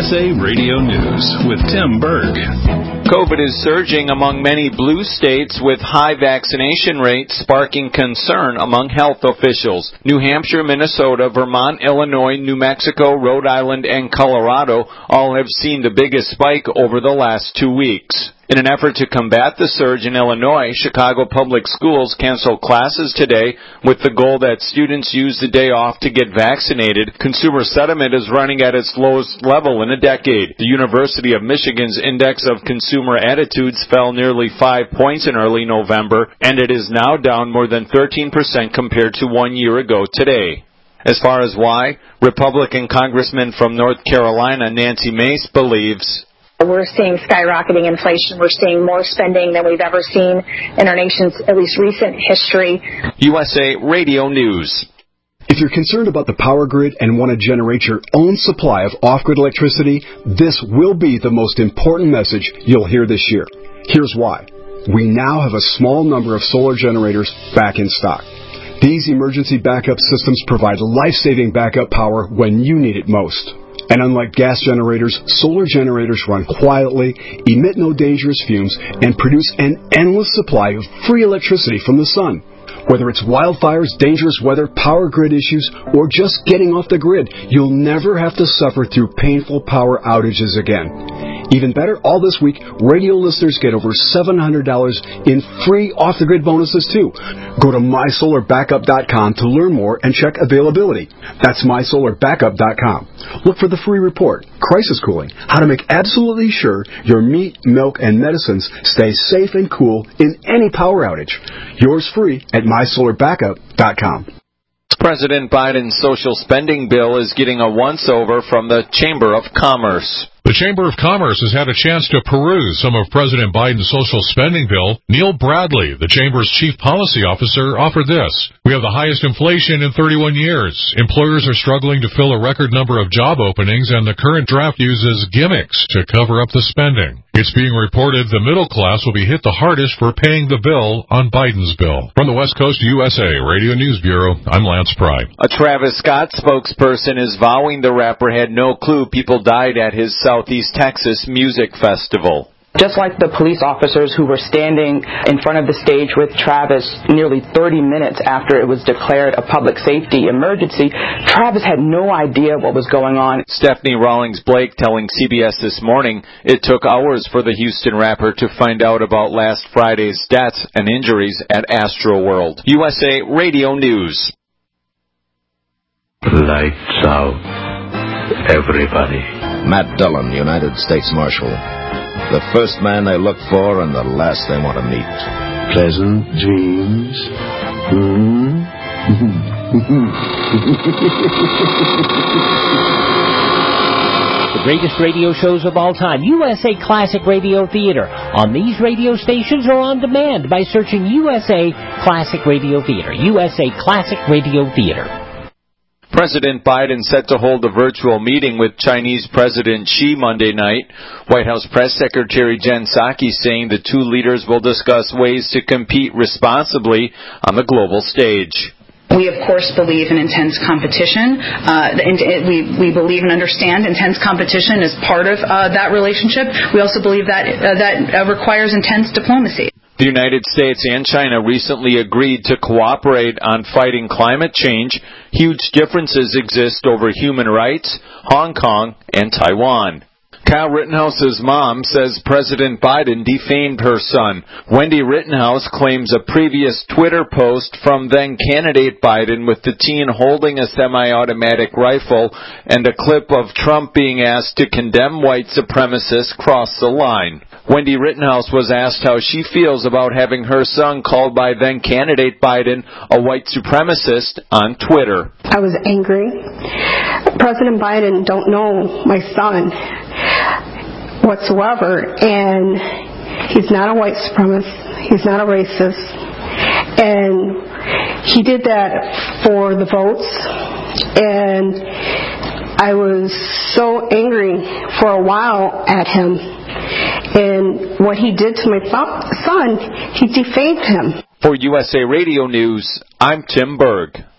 USA Radio News with Tim Berg. COVID is surging among many blue states with high vaccination rates sparking concern among health officials. New Hampshire, Minnesota, Vermont, Illinois, New Mexico, Rhode Island, and Colorado all have seen the biggest spike over the last 2 weeks. In an effort to combat the surge in Illinois, Chicago Public Schools canceled classes today with the goal that students use the day off to get vaccinated. Consumer sentiment is running at its lowest level in a decade. The University of Michigan's index of consumer attitudes fell nearly 5 points in early November, and it is now down more than 13% compared to 1 year ago today. As far as why, Republican Congressman from North Carolina Nancy Mace believes, we're seeing skyrocketing inflation. We're seeing more spending than we've ever seen in our nation's at least recent history. USA Radio News. If you're concerned about the power grid and want to generate your own supply of off-grid electricity, this will be the most important message you'll hear this year. Here's why. We now have a small number of solar generators back in stock. These emergency backup systems provide life-saving backup power when you need it most. And unlike gas generators, solar generators run quietly, emit no dangerous fumes, and produce an endless supply of free electricity from the sun. Whether it's wildfires, dangerous weather, power grid issues, or just getting off the grid, you'll never have to suffer through painful power outages again. Even better, all this week, radio listeners get over $700 in free off-the-grid bonuses, too. Go to MySolarBackup.com to learn more and check availability. That's MySolarBackup.com. Look for the free report, Crisis Cooling, how to make absolutely sure your meat, milk, and medicines stay safe and cool in any power outage. Yours free at MySolarBackup.com. President Biden's social spending bill is getting a once-over from the Chamber of Commerce. The Chamber of Commerce has had a chance to peruse some of President Biden's social spending bill. Neil Bradley, the Chamber's chief policy officer, offered this. We have the highest inflation in 31 years. Employers are struggling to fill a record number of job openings, and the current draft uses gimmicks to cover up the spending. It's being reported the middle class will be hit the hardest for paying the bill on Biden's bill. From the West Coast USA Radio News Bureau, I'm Lance Pry. A Travis Scott spokesperson is vowing the rapper had no clue people died at his Southeast Texas music festival. Just like the police officers who were standing in front of the stage with Travis nearly 30 minutes after it was declared a public safety emergency, Travis had no idea what was going on. Stephanie Rawlings-Blake telling CBS This Morning it took hours for the Houston rapper to find out about last Friday's deaths and injuries at Astroworld. USA Radio News. Lights out. Everybody. Matt Dillon, United States Marshal. The first man they look for and the last they want to meet. Pleasant dreams. The greatest radio shows of all time, USA Classic Radio Theater, on these radio stations or on demand by searching USA Classic Radio Theater. USA Classic Radio Theater. President Biden set to hold a virtual meeting with Chinese President Xi Monday night. White House Press Secretary Jen Psaki saying the two leaders will discuss ways to compete responsibly on the global stage. We, of course, believe in intense competition. We believe and understand intense competition is part of that relationship. We also believe that requires intense diplomacy. The United States and China recently agreed to cooperate on fighting climate change. Huge differences exist over human rights, Hong Kong, and Taiwan. Kyle Rittenhouse's mom says President Biden defamed her son. Wendy Rittenhouse claims a previous Twitter post from then-candidate Biden with the teen holding a semi-automatic rifle and a clip of Trump being asked to condemn white supremacists crossed the line. Wendy Rittenhouse was asked how she feels about having her son called by then-candidate Biden a white supremacist on Twitter. I was angry. President Biden don't know my son whatsoever, and he's not a white supremacist. He's not a racist. And he did that for the votes, and I was so angry for a while at him. And what he did to my son, he defamed him. For USA Radio News, I'm Tim Berg.